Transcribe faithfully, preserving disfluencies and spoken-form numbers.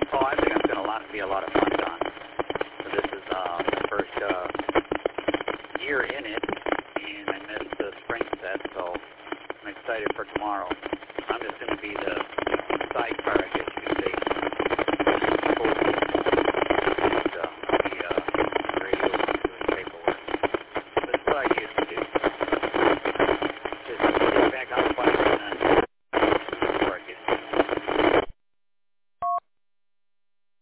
Oh, I think it's going to be a lot of fun, Don. So this is uh, my first uh, year in it, and I missed the spring set, so I'm excited for tomorrow. I'm just going to be the sidecar